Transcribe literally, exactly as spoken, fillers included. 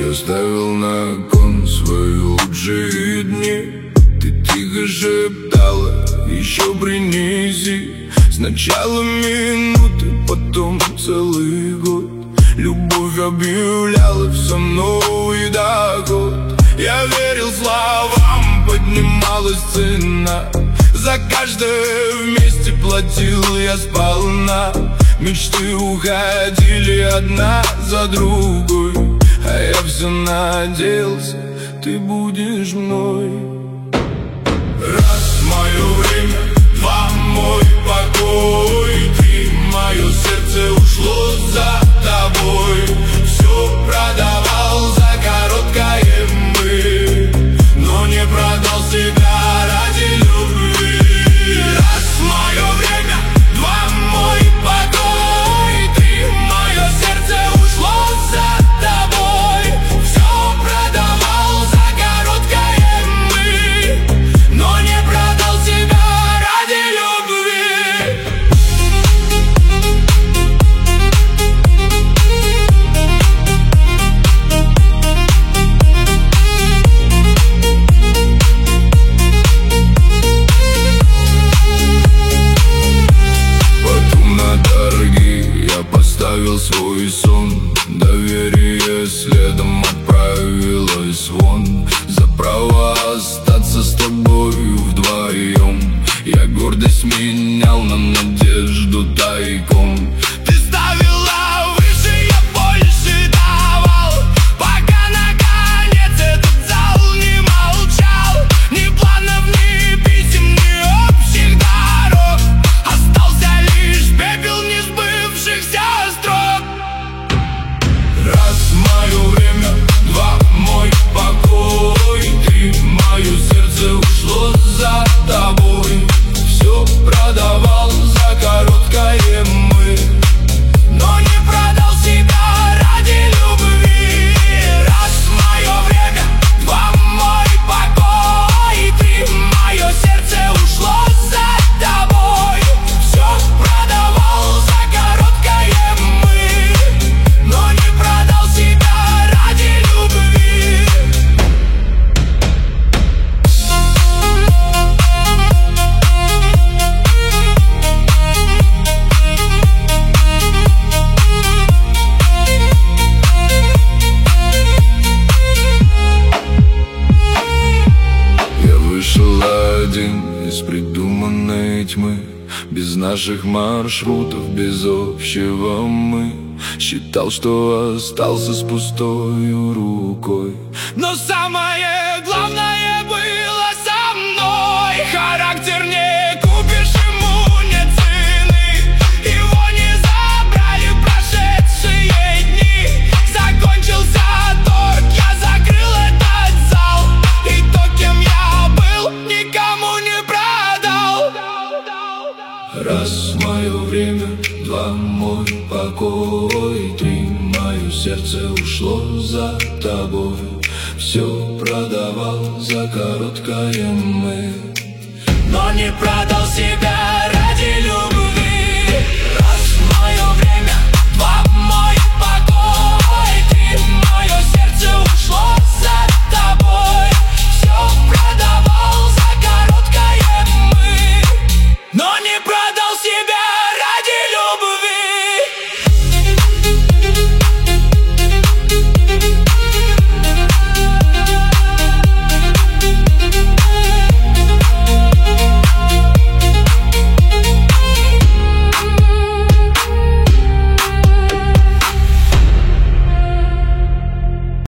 Я ставил на кон свои лучшие дни. Ты тихо шептала, еще принеси. Сначала минуты, потом целый год. Любовь объявляла все новый доход. Я верил словам, поднималась цена. За каждое вместе платил я сполна. Мечты уходили одна за другой, а я все надеялся, ты будешь мной. Раз мое время, два мой покой, три мое сердце ушло за тобой. Все продавал за короткое мы, но не продал себя ради любви. Раз мое время, два мой покой, три мое сердце ушло за тобой. Все продавал за короткое мы, но не продал себя ради любви. Потом на торги я поставил свой сон. Доверие следом отправилось вон. За право остаться с тобою вдвоем я гордость менял на надежду тайком. Ты ставила выше, я больше давал, пока наконец этот зал не молчал. Ни планов, ни писем, ни общих дорог. Остался лишь пепел несбывшихся строк. Раз мое время, два мой покой, три мое сердце ушло за тобой. Все продавал за короткое мы, но не продал себя ради любви. Раз мое время, два мой покой, три мое сердце ушло за тобой. Все продавал за короткое мы, но не продал себя ради любви. Я вышел один из придуманной тьмы, без наших маршрутов, без общего мы. Считал, что остался с пустой рукой, но самое главное было со мной. Характер не купишь, ему нет цены. Его не забрали прошедшие дни. Закончился торг, я закрыл этот зал, и то, кем я был, никому не продал. Раз мое время, два мой покой, три мое сердце ушло за тобой. Все продавал за короткое мы, но не продал себя.